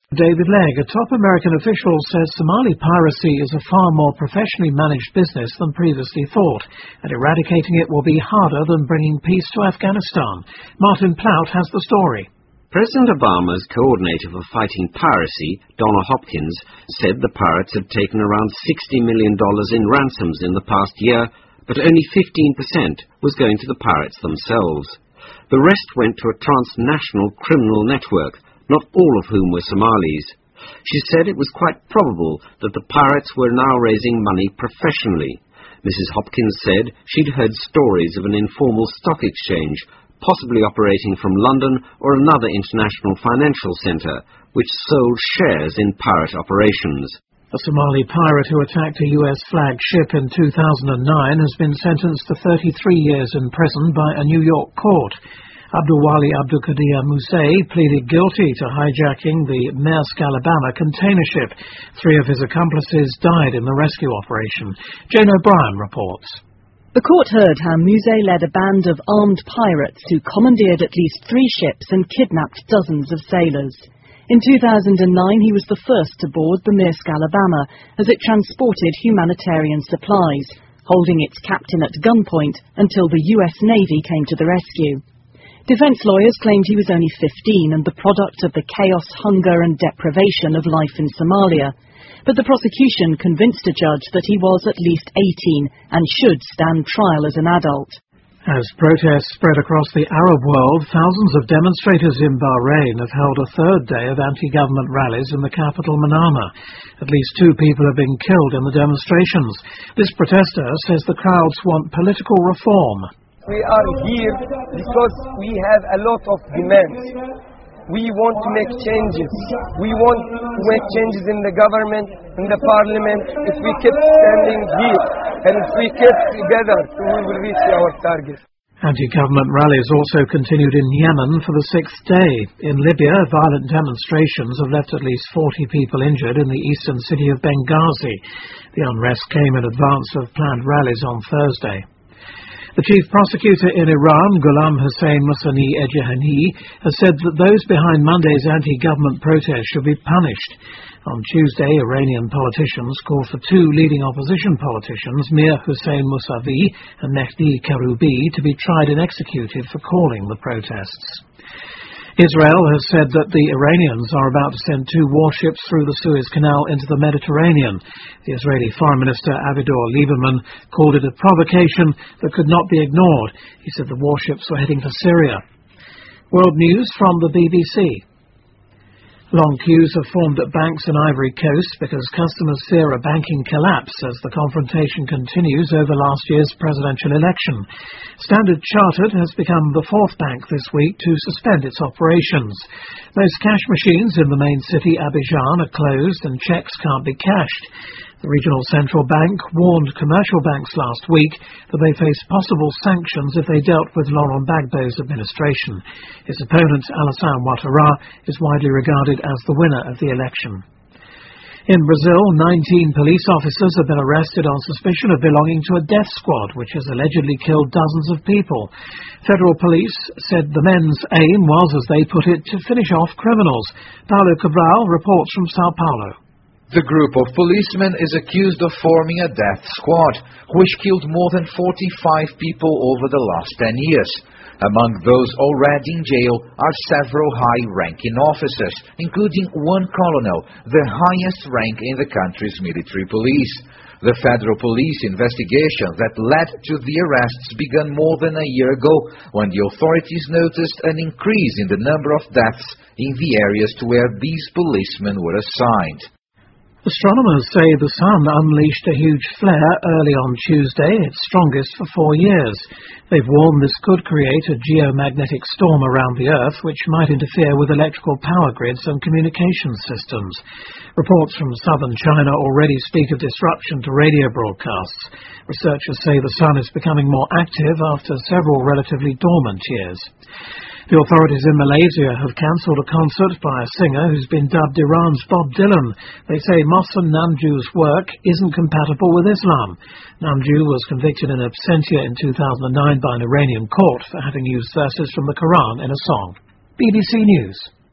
David Legg, a top American official, says Somali piracy is a far more professionally managed business than previously thought, and eradicating it will be harder than bringing peace to Afghanistan. Martin Plaut has the story. President Obama's coordinator for fighting piracy, Donna Hopkins, said the pirates had taken around $60 million in ransoms in the past year, but only 15% was going to the pirates themselves. The rest went to a transnational criminal network, not all of whom were Somalis. She said it was quite probable that the pirates were now raising money professionally. Mrs. Hopkins said she'd heard stories of an informal stock exchange, possibly operating from London or another international financial centre, which sold shares in pirate operations. A Somali pirate who attacked a US-flagged ship in 2009 has been sentenced to 33 years in prison by a New York court. Abdulwali Abdulkadir Musei pleaded guilty to hijacking the Maersk, Alabama container ship. 3 of his accomplices died in the rescue operation. Jane O'Brien reports. The court heard how Musei led a band of armed pirates who commandeered at least 3 ships and kidnapped dozens of sailors. In 2009, he was the first to board the Maersk, Alabama, as it transported humanitarian supplies, holding its captain at gunpoint until the US Navy came to the rescue. Defense lawyers claimed he was only 15 and the product of the chaos, hunger and deprivation of life in Somalia. But the prosecution convinced a judge that he was at least 18 and should stand trial as an adult. As protests spread across the Arab world, thousands of demonstrators in Bahrain have held a third day of anti-government rallies in the capital Manama. At least 2 people have been killed in the demonstrations. This protester says the crowds want political reform. We are here because we have a lot of demands. We want to make changes. We want to make changes in the government, in the parliament. If we keep standing here and if we keep together, we will reach our target. Anti-government rallies also continued in Yemen for the 6th day. In Libya, violent demonstrations have left at least 40 people injured in the eastern city of Benghazi. The unrest came in advance of planned rallies on Thursday. The chief prosecutor in Iran, Ghulam Hussein Mohseni Ejehani, has said that those behind Monday's anti-government protest should be punished. On Tuesday, Iranian politicians called for 2 leading opposition politicians, Mir Hussein Mousavi and Mehdi Karoubi, to be tried and executed for calling the protests. Israel has said that the Iranians are about to send 2 warships through the Suez Canal into the Mediterranean. The Israeli Foreign Minister Avigdor Lieberman called it a provocation that could not be ignored. He said the warships were heading for Syria. World news from the BBC. Long queues have formed at banks in Ivory Coast because customers fear a banking collapse as the confrontation continues over last year's presidential election. Standard Chartered has become the 4th bank this week to suspend its operations. Most cash machines in the main city, Abidjan, are closed and cheques can't be cashed. The regional central bank warned commercial banks last week that they face possible sanctions if they dealt with Laurent Gbagbo's administration. His opponent, Alassane Ouattara, is widely regarded as the winner of the election. In Brazil, 19 police officers have been arrested on suspicion of belonging to a death squad, which has allegedly killed dozens of people. Federal police said the men's aim was, as they put it, to finish off criminals. Paulo Cabral reports from Sao Paulo. The group of policemen is accused of forming a death squad, which killed more than 45 people over the last 10 years. Among those already in jail are several high-ranking officers, including 1 colonel, the highest rank in the country's military police. The federal police investigation that led to the arrests began more than a year ago, when the authorities noticed an increase in the number of deaths in the areas to where these policemen were assigned. Astronomers say the sun unleashed a huge flare early on Tuesday, its strongest for 4 years. They've warned this could create a geomagnetic storm around the Earth, which might interfere with electrical power grids and communication systems. Reports from southern China already speak of disruption to radio broadcasts. Researchers say the sun is becoming more active after several relatively dormant years. The authorities in Malaysia have cancelled a concert by a singer who's been dubbed Iran's Bob Dylan. They say Mohsen Namju's work isn't compatible with Islam. Namju was convicted in absentia in 2009 by an Iranian court for having used verses from the Quran in a song. BBC News.